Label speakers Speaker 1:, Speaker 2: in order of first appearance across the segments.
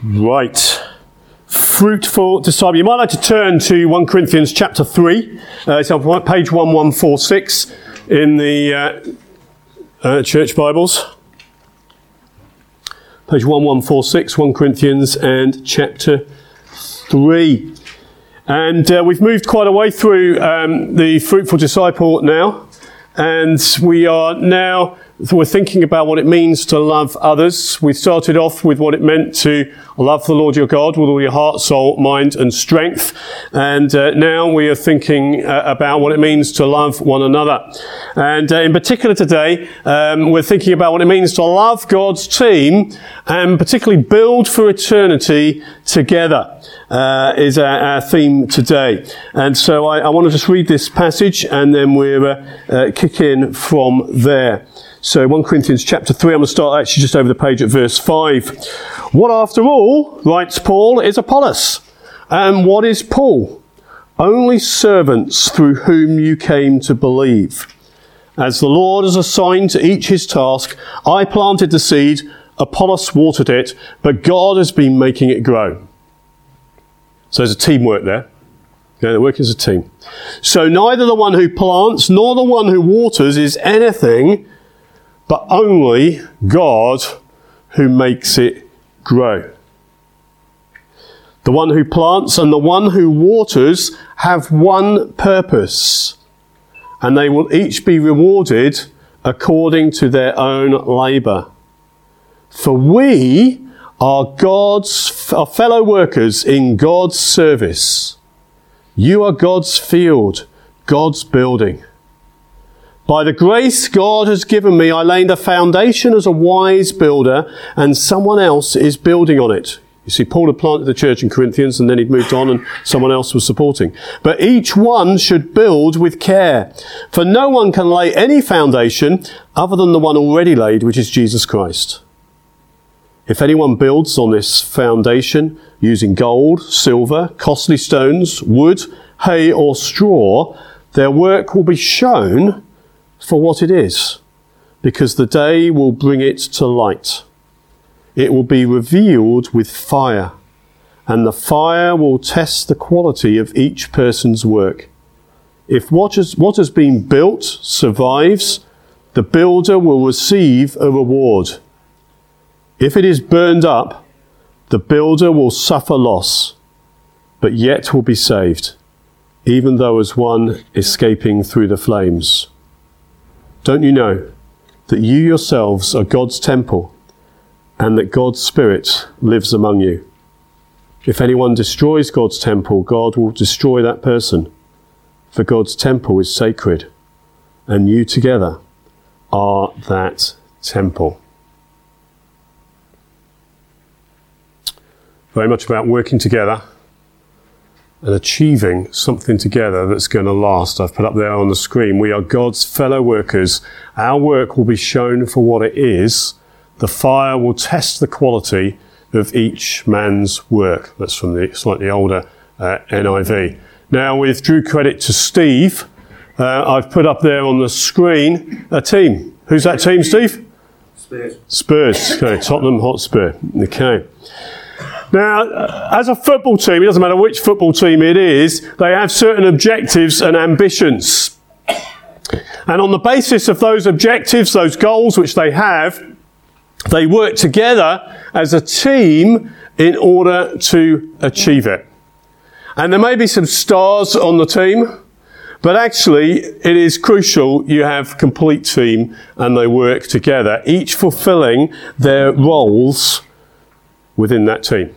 Speaker 1: Right. Fruitful disciple. You might like to turn to 1 Corinthians chapter 3. It's on page 1146 in the church Bibles. Page 1146, 1 Corinthians and chapter 3. And we've moved quite a way through the fruitful disciple now. And we're thinking about what it means to love others. We started off with what it meant to love the Lord your God with all your heart, soul, mind and strength. And now we are thinking about what it means to love one another. And in particular today, we're thinking about what it means to love God's team and particularly build for eternity together. Is our theme today. And so I want to just read this passage and then we'll kick in from there. So 1 Corinthians chapter 3, I'm going to start actually just over the page at verse 5. What after all, writes Paul, is Apollos? And what is Paul? Only servants through whom you came to believe. As the Lord has assigned to each his task, I planted the seed, Apollos watered it, but God has been making it grow. So there's a teamwork there. Yeah, they're working as a team. So neither the one who plants nor the one who waters is anything, but only God who makes it grow. The one who plants and the one who waters have one purpose, and they will each be rewarded according to their own labour. For we are our fellow workers in God's service. You are God's field, God's building. By the grace God has given me, I laid a foundation as a wise builder, and someone else is building on it. You see, Paul had planted the church in Corinthians, and then he'd moved on, and someone else was supporting. But each one should build with care, for no one can lay any foundation other than the one already laid, which is Jesus Christ. If anyone builds on this foundation using gold, silver, costly stones, wood, hay or straw, their work will be shown for what it is, because the day will bring it to light. It will be revealed with fire, and the fire will test the quality of each person's work. If what has been built survives, the builder will receive a reward. If it is burned up, the builder will suffer loss, but yet will be saved, even though as one escaping through the flames. Don't you know that you yourselves are God's temple and that God's Spirit lives among you? If anyone destroys God's temple, God will destroy that person, for God's temple is sacred, and you together are that temple. Very much about working together and achieving something together that's going to last. I've put up there on the screen, we are God's fellow workers. Our work will be shown for what it is. The fire will test the quality of each man's work. That's from the slightly older NIV. Now, with due credit to Steve, I've put up there on the screen a team. Who's that team, Steve? Spurs. Okay, Tottenham Hotspur. Okay. Now, as a football team, it doesn't matter which football team it is, they have certain objectives and ambitions. And on the basis of those objectives, those goals which they have, they work together as a team in order to achieve it. And there may be some stars on the team, but actually it is crucial you have a complete team and they work together, each fulfilling their roles within that team.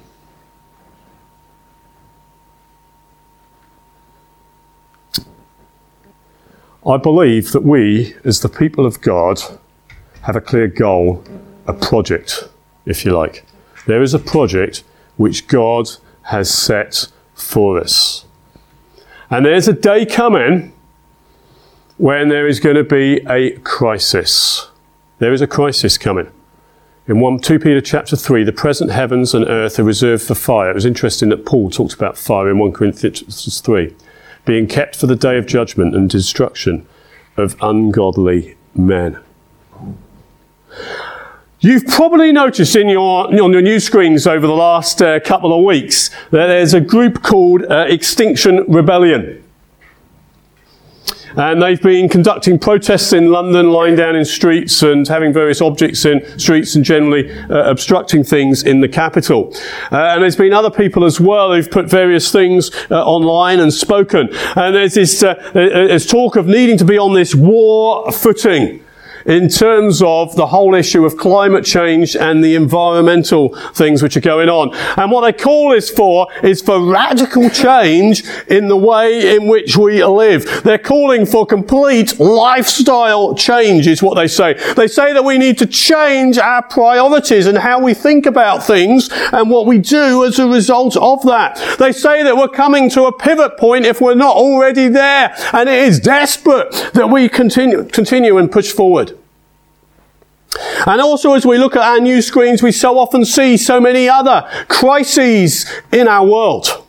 Speaker 1: I believe that we, as the people of God, have a clear goal, a project, if you like. There is a project which God has set for us. And there's a day coming when there is going to be a crisis. There is a crisis coming. In 2 Peter chapter 3, the present heavens and earth are reserved for fire. It was interesting that Paul talks about fire in 1 Corinthians 3. Being kept for the day of judgment and destruction of ungodly men. You've probably noticed on your news screens over the last couple of weeks that there's a group called Extinction Rebellion. And they've been conducting protests in London, lying down in streets and having various objects in streets and generally obstructing things in the capital. And there's been other people as well who've put various things online and spoken. And there's talk of needing to be on this war footing in terms of the whole issue of climate change and the environmental things which are going on. And what they call this for is for radical change in the way in which we live. They're calling for complete lifestyle change is what they say. They say that we need to change our priorities and how we think about things and what we do as a result of that. They say that we're coming to a pivot point if we're not already there, and it is desperate that we continue and push forward. And also, as we look at our news screens, we so often see so many other crises in our world.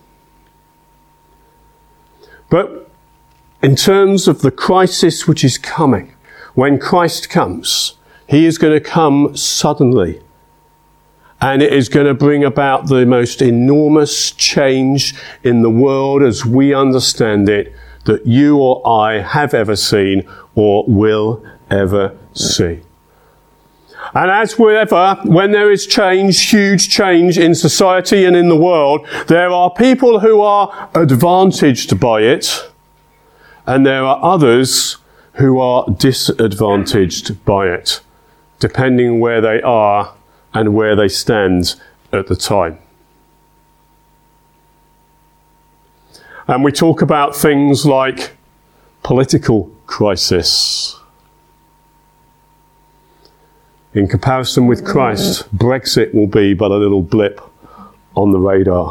Speaker 1: But in terms of the crisis which is coming, when Christ comes, he is going to come suddenly. And it is going to bring about the most enormous change in the world as we understand it that you or I have ever seen or will ever see. And as wherever, when there is change, huge change in society and in the world, there are people who are advantaged by it, and there are others who are disadvantaged by it, depending where they are and where they stand at the time. And we talk about things like political crisis. In comparison with Christ, Brexit will be but a little blip on the radar.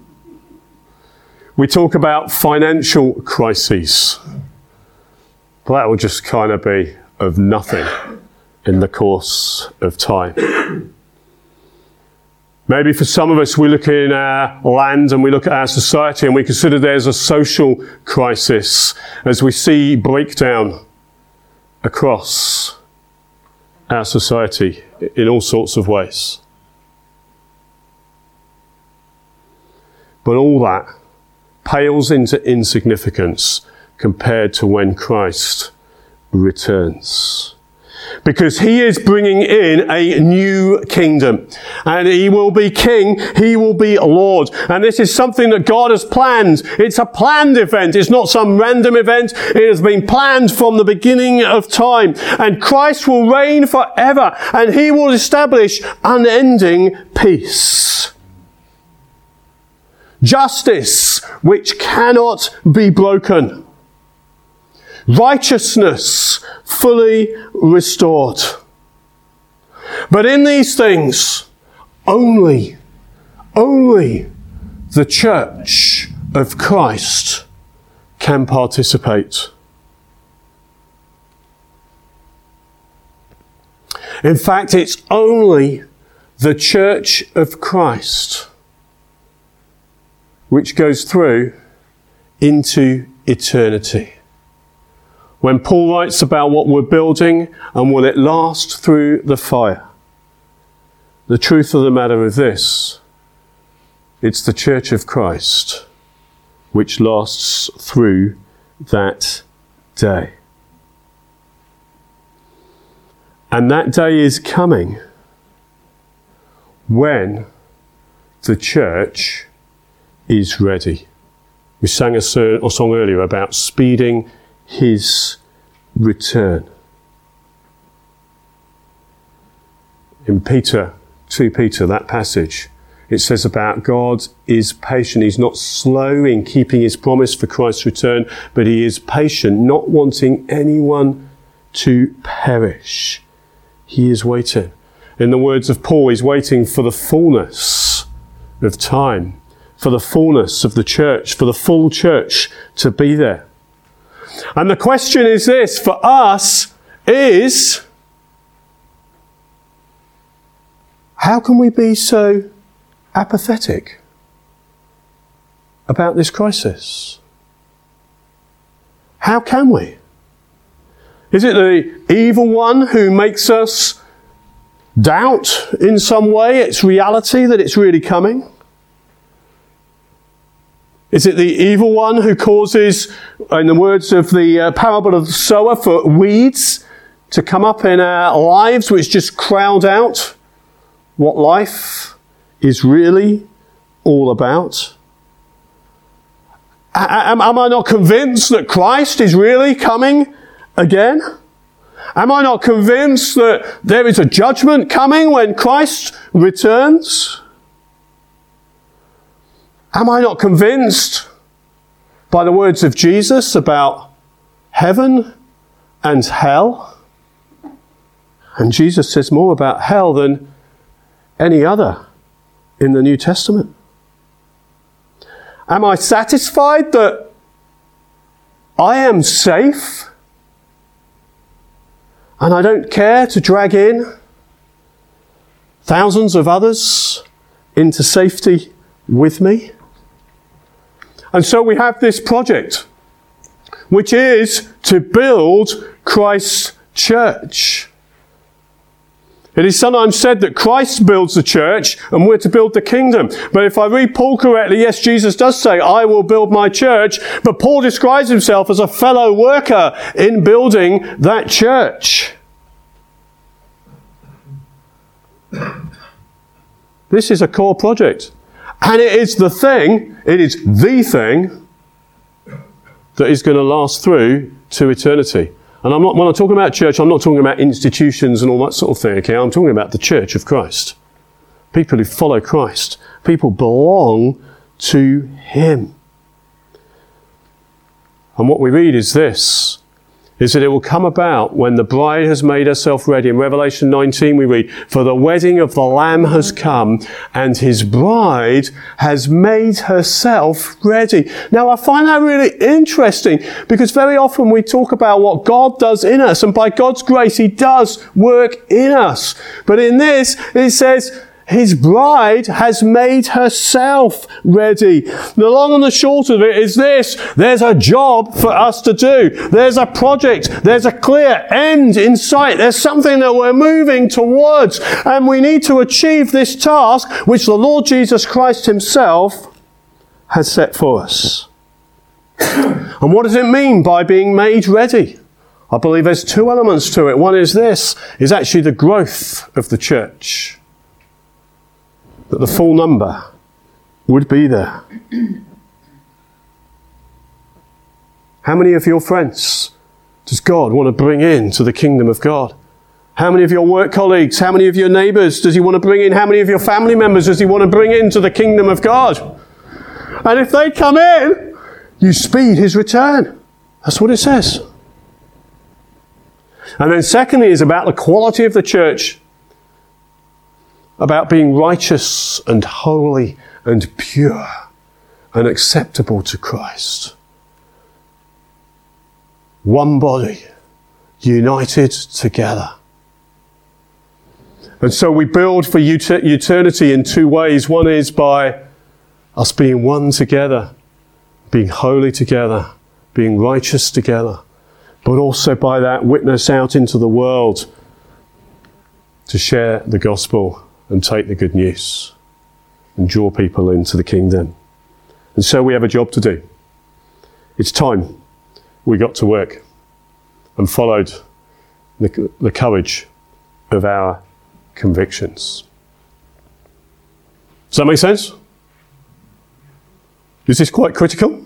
Speaker 1: We talk about financial crises, but that will just kind of be of nothing in the course of time. Maybe for some of us, we look in our land and we look at our society and we consider there's a social crisis as we see breakdown across our society in all sorts of ways. But all that pales into insignificance compared to when Christ returns. Because he is bringing in a new kingdom. And he will be king, he will be Lord. And this is something that God has planned. It's a planned event. It's not some random event. It has been planned from the beginning of time. And Christ will reign forever. And he will establish unending peace. Justice which cannot be broken. Righteousness fully restored. But in these things, only the church of Christ can participate. In fact, it's only the church of Christ which goes through into eternity. When Paul writes about what we're building and will it last through the fire, the truth of the matter is this: it's the church of Christ which lasts through that day. And that day is coming when the church is ready. We sang a song earlier about speeding his return. In 2 Peter, that passage, it says about God is patient. He's not slow in keeping his promise for Christ's return, but he is patient, not wanting anyone to perish. He is waiting. In the words of Paul, he's waiting for the fullness of time, for the fullness of the church, for the full church to be there. And the question is this for us is, how can we be so apathetic about this crisis? How can we? Is it the evil one who makes us doubt in some way its reality, that it's really coming? Is it the evil one who causes, in the words of the parable of the sower, for weeds to come up in our lives which just crowd out what life is really all about? Am I not convinced that Christ is really coming again? Am I not convinced that there is a judgment coming when Christ returns? Am I not convinced by the words of Jesus about heaven and hell? And Jesus says more about hell than any other in the New Testament. Am I satisfied that I am safe and I don't care to drag in thousands of others into safety with me? And so we have this project, which is to build Christ's church. It is sometimes said that Christ builds the church and we're to build the kingdom. But if I read Paul correctly, yes, Jesus does say, I will build my church. But Paul describes himself as a fellow worker in building that church. This is a core project. And it is the thing that is going to last through to eternity. And when I'm talking about church, I'm not talking about institutions and all that sort of thing, okay? I'm talking about the church of Christ. People who follow Christ. People belong to Him. And what we read is this, is that it will come about when the bride has made herself ready. In Revelation 19 we read, for the wedding of the Lamb has come, and His bride has made herself ready. Now I find that really interesting, because very often we talk about what God does in us, and by God's grace He does work in us. But in this, it says, His bride has made herself ready. The long and the short of it is this. There's a job for us to do. There's a project. There's a clear end in sight. There's something that we're moving towards. And we need to achieve this task which the Lord Jesus Christ Himself has set for us. And what does it mean by being made ready? I believe there's two elements to it. One is this, is actually the growth of the church. That the full number would be there. How many of your friends does God want to bring into the kingdom of God? How many of your work colleagues, how many of your neighbours does He want to bring in? How many of your family members does He want to bring into the kingdom of God? And if they come in, you speed His return. That's what it says. And then secondly is about the quality of the church. About being righteous and holy and pure and acceptable to Christ. One body, united together. And so we build for eternity in two ways. One is by us being one together, being holy together, being righteous together, but also by that witness out into the world to share the gospel and take the good news and draw people into the kingdom. And so we have a job to do. It's time we got to work and followed the courage of our convictions. Does that make sense? Is this quite critical?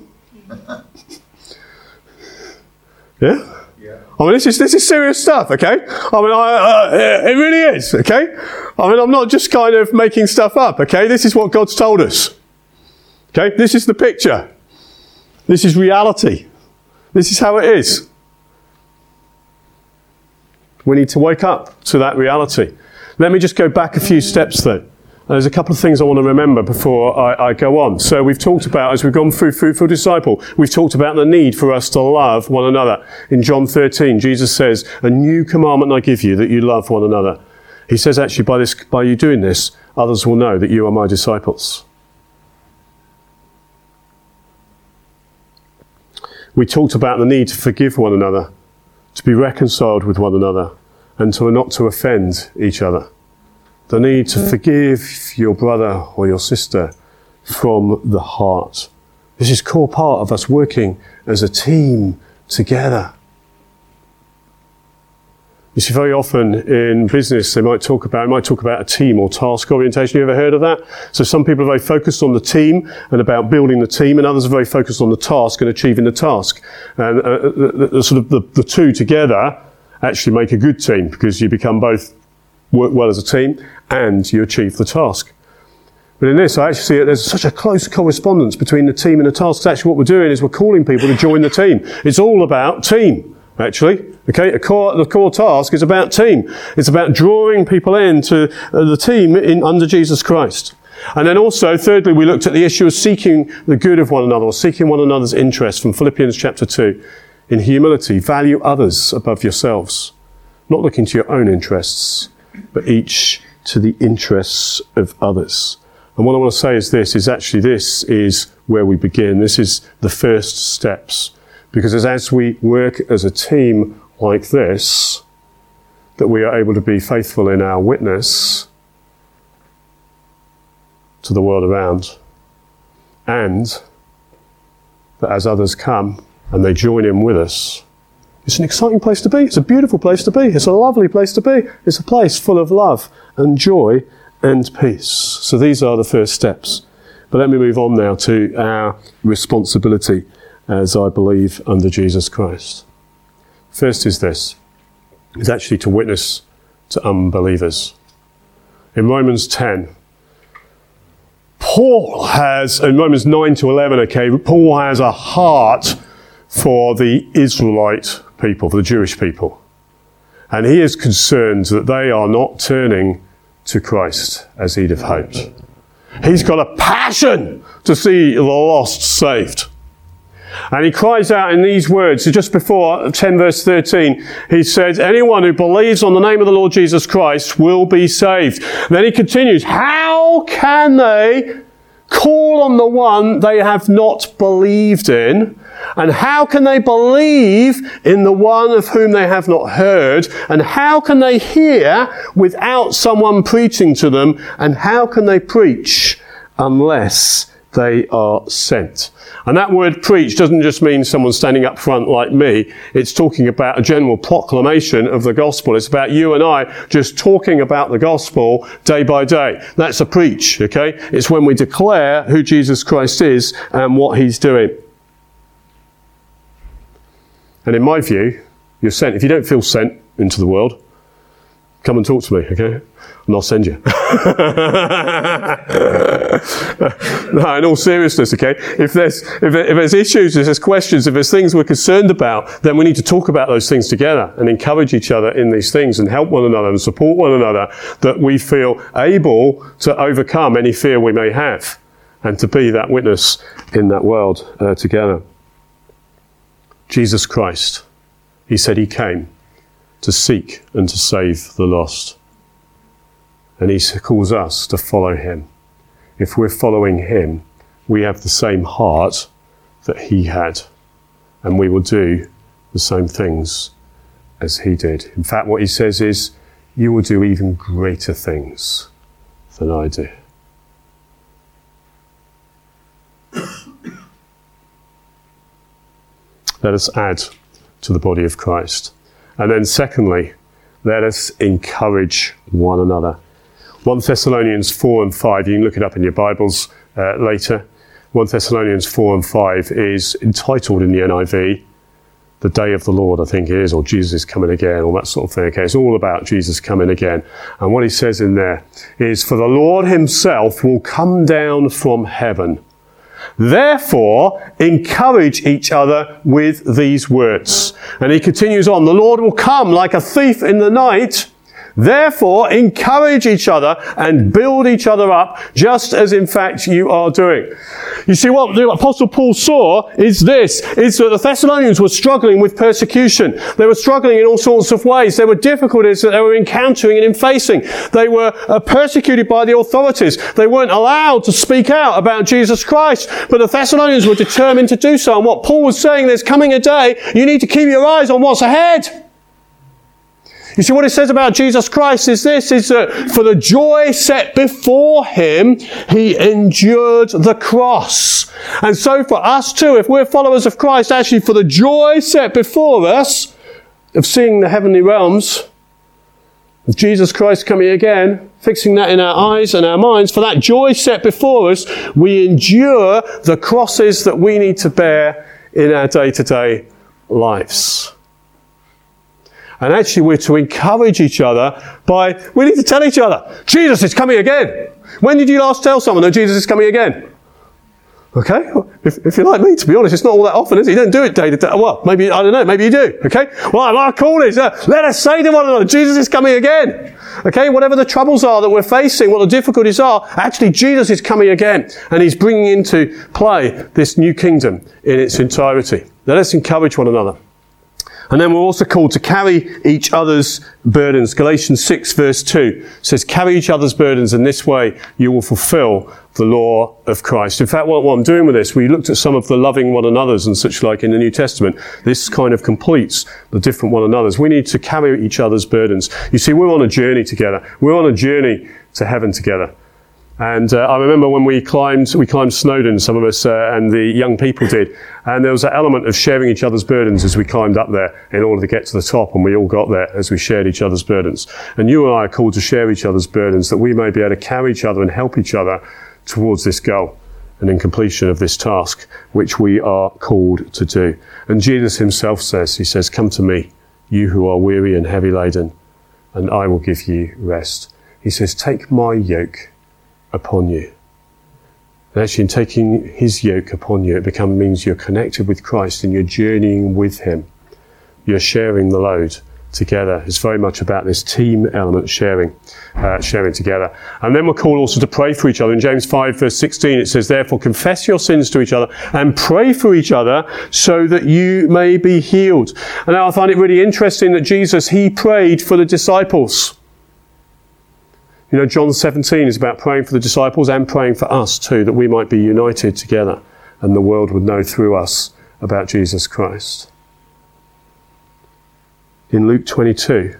Speaker 1: Yeah? I mean, this is serious stuff, okay? I mean, it really is, okay? I mean, I'm not just kind of making stuff up, okay? This is what God's told us. Okay? This is the picture. This is reality. This is how it is. We need to wake up to that reality. Let me just go back a few steps though. There's a couple of things I want to remember before I go on. So we've talked about, as we've gone through Fruitful Disciple, we've talked about the need for us to love one another. In John 13, Jesus says, a new commandment I give you, that you love one another. He says actually by you doing this, others will know that you are my disciples. We talked about the need to forgive one another, to be reconciled with one another, and to not to offend each other. The need to forgive your brother or your sister from the heart. This is a core part of us working as a team together. You see, very often in business, they might talk about a team or task orientation. You ever heard of that? So some people are very focused on the team and about building the team, and others are very focused on the task and achieving the task. And the two together actually make a good team, because you become both work well as a team and you achieve the task. But in this, I actually see there's such a close correspondence between the team and the task. Actually, what we're doing is we're calling people to join the team. It's all about team, actually. Okay, the core task is about team. It's about drawing people into the team under Jesus Christ. And then also, thirdly, we looked at the issue of seeking the good of one another, or seeking one another's interest, from Philippians chapter 2. In humility, value others above yourselves, not looking to your own interests, but each to the interests of others. And what I want to say is this is where we begin. This is the first steps. Because as we work as a team like this, that we are able to be faithful in our witness to the world around, and that as others come and they join in with us, it's an exciting place to be. It's a beautiful place to be. It's a lovely place to be. It's a place full of love and joy and peace. So these are the first steps. But let me move on now to our responsibility as I believe under Jesus Christ. First is this, is actually to witness to unbelievers. In Romans 10, in Romans 9 to 11, Paul has a heart for the Israelite people, for the Jewish people. And he is concerned that they are not turning to Christ as he'd have hoped. He's got a passion to see the lost saved. And he cries out in these words, just before 10 verse 13, he said, anyone who believes on the name of the Lord Jesus Christ will be saved. And then he continues, how can they call on the one they have not believed in? And how can they believe in the one of whom they have not heard? And how can they hear without someone preaching to them? And how can they preach unless they are sent? And that word preach doesn't just mean someone standing up front like me. It's talking about a general proclamation of the gospel. It's about you and I just talking about the gospel day by day. That's a preach, okay? It's when we declare who Jesus Christ is and what he's doing. And in my view, you're sent. If you don't feel sent into the world, come and talk to me, okay? And I'll send you. No, in all seriousness, okay? If there's issues, if there's questions, if there's things we're concerned about, then we need to talk about those things together and encourage each other in these things and help one another and support one another, that we feel able to overcome any fear we may have and to be that witness in that world together. Jesus Christ, he said he came to seek and to save the lost. And he calls us to follow him. If we're following him, we have the same heart that he had. And we will do the same things as he did. In fact, what he says is, you will do even greater things than I do. Let us add to the body of Christ. And then secondly, let us encourage one another. 1 Thessalonians 4 and 5, you can look it up in your Bibles later. 1 Thessalonians 4 and 5 is entitled in the NIV, the day of the Lord, I think it is, or Jesus is coming again, all that sort of thing. Okay, it's all about Jesus coming again. And what he says in there is, for the Lord himself will come down from heaven. Therefore, encourage each other with these words. And he continues on, the Lord will come like a thief in the night. Therefore, encourage each other and build each other up, just as in fact you are doing. You see, what the Apostle Paul saw is this, is that the Thessalonians were struggling with persecution. They were struggling in all sorts of ways. There were difficulties that they were encountering and in facing. They were persecuted by the authorities. They weren't allowed to speak out about Jesus Christ. But the Thessalonians were determined to do so. And what Paul was saying, there's coming a day, you need to keep your eyes on what's ahead. You see, what it says about Jesus Christ is this, is that for the joy set before him, he endured the cross. And so for us too, if we're followers of Christ, actually for the joy set before us, of seeing the heavenly realms, of Jesus Christ coming again, fixing that in our eyes and our minds, for that joy set before us, we endure the crosses that we need to bear in our day-to-day lives. And actually we're to encourage each other we need to tell each other, Jesus is coming again. When did you last tell someone that Jesus is coming again? Okay? If you're like me, to be honest, it's not all that often, is it? You don't do it day to day. Well, maybe, I don't know, maybe you do. Okay? Well, our call is, let us say to one another, Jesus is coming again. Okay? Whatever the troubles are that we're facing, what the difficulties are, actually Jesus is coming again. And he's bringing into play this new kingdom in its entirety. Let us encourage one another. And then we're also called to carry each other's burdens. Galatians 6 verse 2 says, carry each other's burdens, and this way you will fulfill the law of Christ. In fact, what I'm doing with this, we looked at some of the loving one another's and such like in the New Testament. This kind of completes the different one another's. We need to carry each other's burdens. You see, we're on a journey together. We're on a journey to heaven together. And I remember when we climbed Snowdon, some of us, and the young people did. And there was an element of sharing each other's burdens as we climbed up there in order to get to the top. And we all got there as we shared each other's burdens. And you and I are called to share each other's burdens, that we may be able to carry each other and help each other towards this goal and in completion of this task, which we are called to do. And Jesus himself says, he says, come to me, you who are weary and heavy laden, and I will give you rest. He says, take my yoke upon you. And actually in taking his yoke upon you, it means you're connected with Christ and you're journeying with him. You're sharing the load together. It's very much about this team element, sharing together. And then we're called also to pray for each other. In James 5 verse 16 it says, therefore confess your sins to each other and pray for each other so that you may be healed. And now I find it really interesting that Jesus, he prayed for the disciples. You know, John 17 is about praying for the disciples and praying for us too, that we might be united together and the world would know through us about Jesus Christ. In Luke 22,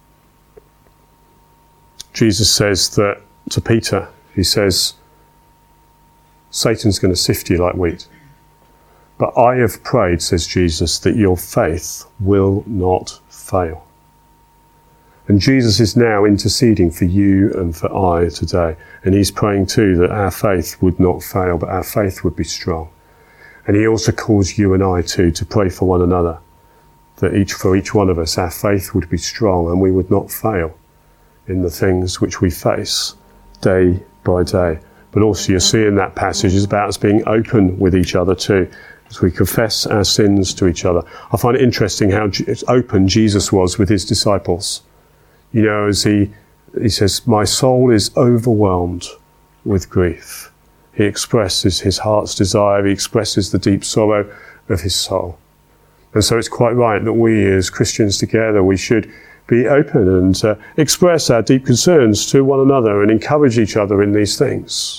Speaker 1: Jesus says that to Peter, he says, Satan's going to sift you like wheat. But I have prayed, says Jesus, that your faith will not fail. And Jesus is now interceding for you and for I today. And he's praying too that our faith would not fail, but our faith would be strong. And he also calls you and I too to pray for one another, that for each one of us, our faith would be strong and we would not fail in the things which we face day by day. But also you see in that passage is about us being open with each other too, as we confess our sins to each other. I find it interesting how open Jesus was with his disciples. You know, as he says, my soul is overwhelmed with grief. He expresses his heart's desire. He expresses the deep sorrow of his soul. And so it's quite right that we as Christians together, we should be open and express our deep concerns to one another and encourage each other in these things.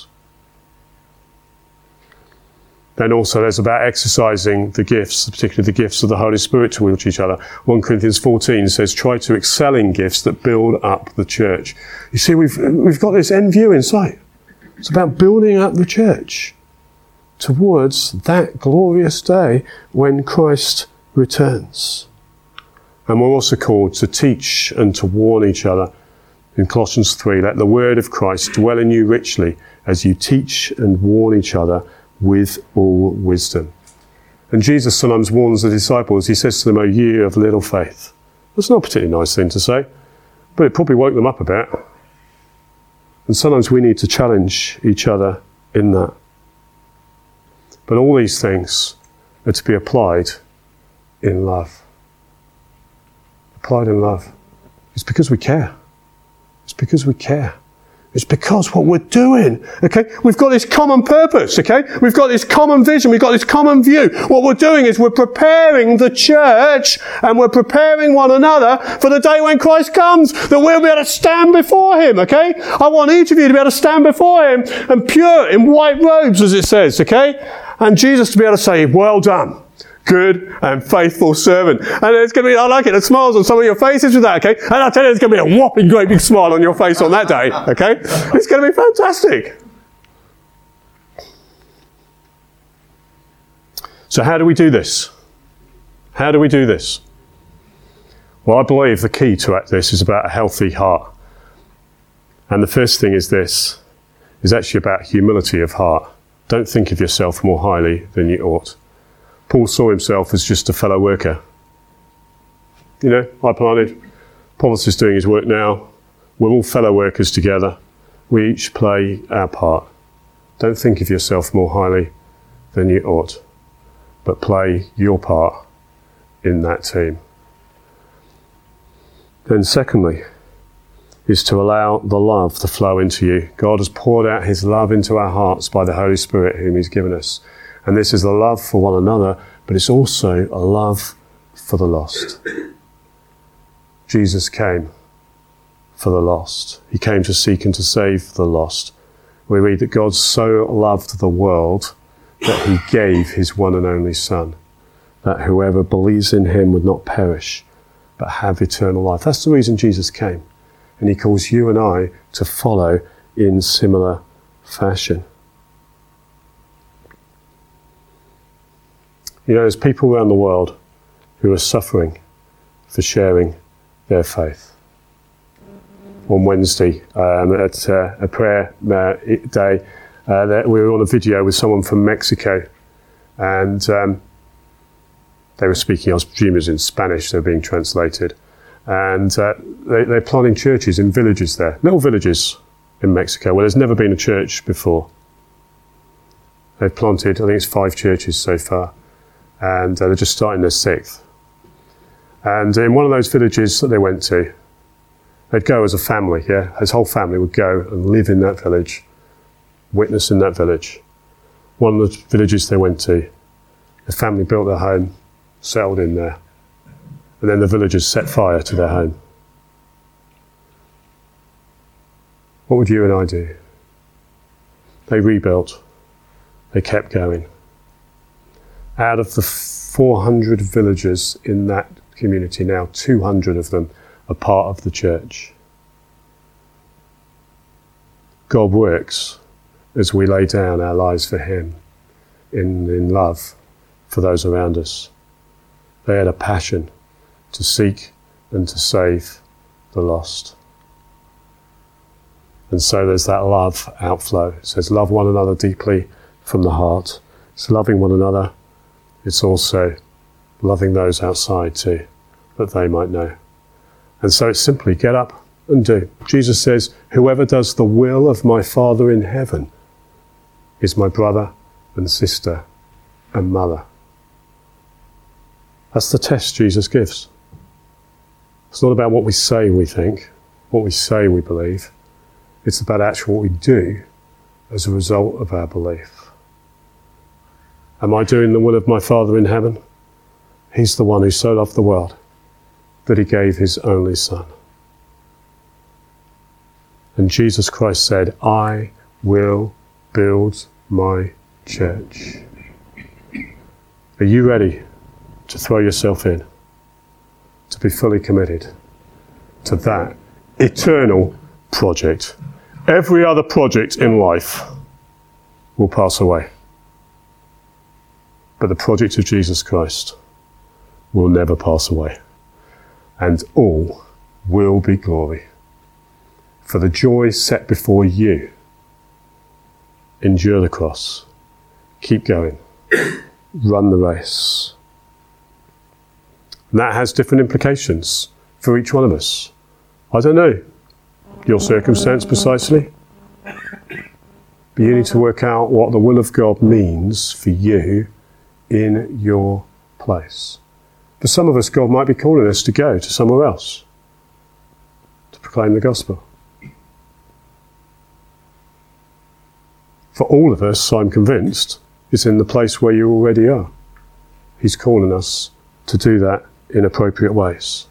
Speaker 1: Then also there's about exercising the gifts, particularly the gifts of the Holy Spirit towards each other. 1 Corinthians 14 says, try to excel in gifts that build up the church. You see, we've got this end view in sight. It's about building up the church towards that glorious day when Christ returns. And we're also called to teach and to warn each other. In Colossians 3, let the word of Christ dwell in you richly as you teach and warn each other with all wisdom. And Jesus sometimes warns the disciples. He says to them, O ye of little faith. That's not a particularly nice thing to say, but it probably woke them up a bit. And sometimes we need to challenge each other in that. But all these things are to be applied in love. Applied in love. It's because we care. It's because we care. It's because what we're doing, okay? We've got this common purpose, okay? We've got this common vision. We've got this common view. What we're doing is we're preparing the church and we're preparing one another for the day when Christ comes, that we'll be able to stand before him, okay? I want each of you to be able to stand before him and pure in white robes, as it says, okay? And Jesus to be able to say, well done, good and faithful servant. And it's going to be, I like it, the smiles on some of your faces with that, okay? And I tell you, there's going to be a whopping great big smile on your face on that day, okay? It's going to be fantastic. So how do we do this? How do we do this? Well, I believe the key to this is about a healthy heart. And the first thing is this, is actually about humility of heart. Don't think of yourself more highly than you ought. Paul saw himself as just a fellow worker. You know, I planted, Apollos is doing his work now. We're all fellow workers together. We each play our part. Don't think of yourself more highly than you ought, but play your part in that team. Then secondly, is to allow the love to flow into you. God has poured out his love into our hearts by the Holy Spirit whom he's given us. And this is a love for one another, but it's also a love for the lost. Jesus came for the lost. He came to seek and to save the lost. We read that God so loved the world that he gave his one and only Son, that whoever believes in him would not perish, but have eternal life. That's the reason Jesus came. And he calls you and I to follow in similar fashion. You know, there's people around the world who are suffering for sharing their faith. On Wednesday, at a prayer day, we were on a video with someone from Mexico, and they were speaking, I presume it was in Spanish, they were being translated. And they're planting churches in villages there, little villages in Mexico, where there's never been a church before. They've planted, I think it's 5 churches so far, and they're just starting their 6th. And in one of those villages that they went to, they'd go as a family, his whole family would go and live in that village, witness in that village. One of the villages they went to, the family built their home, settled in there, and then the villagers set fire to their home. What would you and I do? They rebuilt. They kept going. Out of the 400 villagers in that community now, 200 of them are part of the church. God works as we lay down our lives for him in love for those around us. They had a passion to seek and to save the lost. And so there's that love outflow. It says, love one another deeply from the heart. It's loving one another. It's also loving those outside too, that they might know. And so it's simply get up and do. Jesus says, whoever does the will of my Father in heaven is my brother and sister and mother. That's the test Jesus gives. It's not about what we say we think, what we say we believe. It's about actually what we do as a result of our belief. Am I doing the will of my Father in heaven? He's the one who so loved the world that he gave his only Son. And Jesus Christ said, I will build my church. Are you ready to throw yourself in, to be fully committed to that eternal project? Every other project in life will pass away, but the project of Jesus Christ will never pass away, and all will be glory. For the joy set before you, endure the cross, keep going, run the race. And that has different implications for each one of us. I don't know your circumstance precisely, but you need to work out what the will of God means for you in your place. For some of us, God might be calling us to go to somewhere else to proclaim the gospel. For all of us, I'm convinced, it's in the place where you already are. He's calling us to do that in appropriate ways.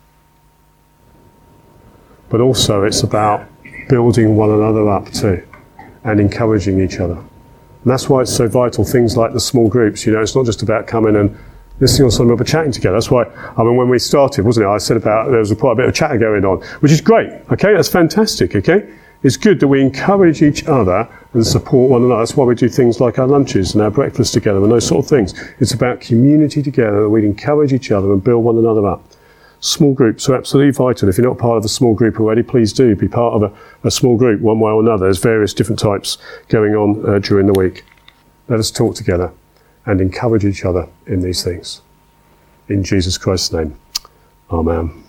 Speaker 1: But also it's about building one another up too and encouraging each other. And that's why it's so vital, things like the small groups. You know, it's not just about coming and listening on Sunday, but chatting together. That's why, when we started, wasn't it? I said about there was quite a bit of chatter going on, which is great. Okay, that's fantastic. Okay, it's good that we encourage each other and support one another. That's why we do things like our lunches and our breakfast together and those sort of things. It's about community together, that we'd encourage each other and build one another up. Small groups are absolutely vital. If you're not part of a small group already, please do be part of a small group one way or another. There's various different types going on during the week. Let us talk together and encourage each other in these things. In Jesus Christ's name, amen.